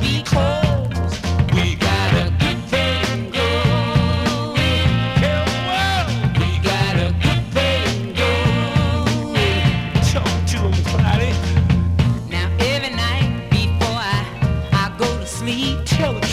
because we gotta get paid and go. Tell the world we gotta get paid and go. Talk to 'em, Cloudy. Now every night before I go to sleep, tell